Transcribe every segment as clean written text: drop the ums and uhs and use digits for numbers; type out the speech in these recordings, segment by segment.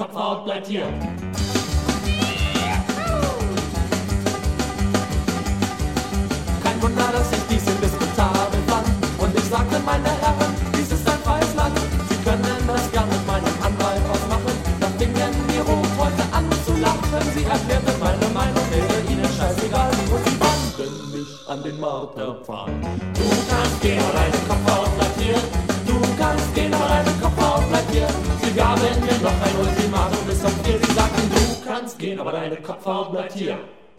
Kopfhaut bleibt hier. Kein Wunder, dass ich dies indiskutabel fand. Und ich sagte, meine Herren, dies ist ein freies Land. Sie können das gern mit meinem Anwalt ausmachen. Da fingen die Rot heute an zu lachen. Sie erklärte, meine Meinung wäre ihnen scheißegal. Und sie banden mich an den Marterpfahl. Du kannst gehen, aber deine Kopfhaut bleibt hier. Du kannst gehen, aber deine Kopfhaut bleibt hier. Sie gaben mir noch ein Ultimatum bis auf 4. Sie sagten, du kannst gehen, aber deine Kopfhaut bleibt hier.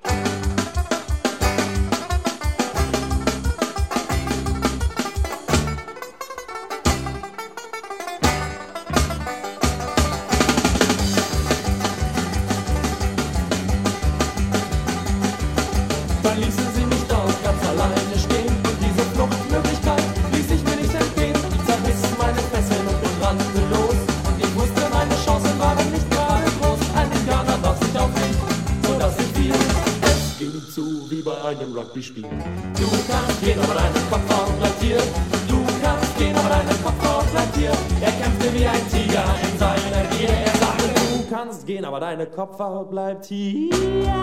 Dann ließen sie mich dort ganz alleine stehen. Und diese Fluchtmöglichkeit ließ ich mir nicht entgehen. Ich zerriss meine Fesseln und rannte los. Und ich wusste, meine Chancen waren nicht gerade groß. Ein Indianer warf sich auf mich, sodass ich fiel. Es ging zu wie bei einem Rugby-Spiel. Du kannst gehen, aber deine Kopfhaut bleibt hier. Du kannst gehen, aber deine Kopfhaut bleibt hier. Er kämpfte wie ein Tiger in seiner Gier. Er sagte, du kannst gehen, aber deine Kopfhaut bleibt hier.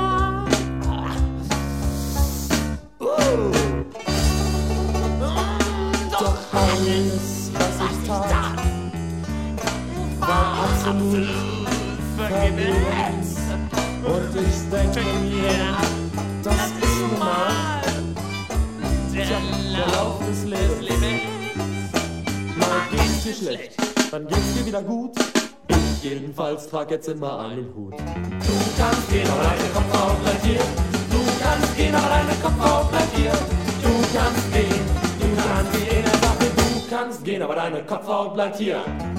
Doch alles, was ich tat, war absolut vergebens. Und ich denke mir, das ist nun mal der Lauf des Lebens. Mal geht's dir schlecht, dann geht's dir wieder gut. Ich jedenfalls trag jetzt immer einen Hut. Du kannst gehen, aber deine Kopfhaut bleibt hier. Du kannst gehen, aber deine Kopfhaut bleibt hier. Du kannst gehen, er sagte, du kannst gehen, aber deine Kopfhaut bleibt hier.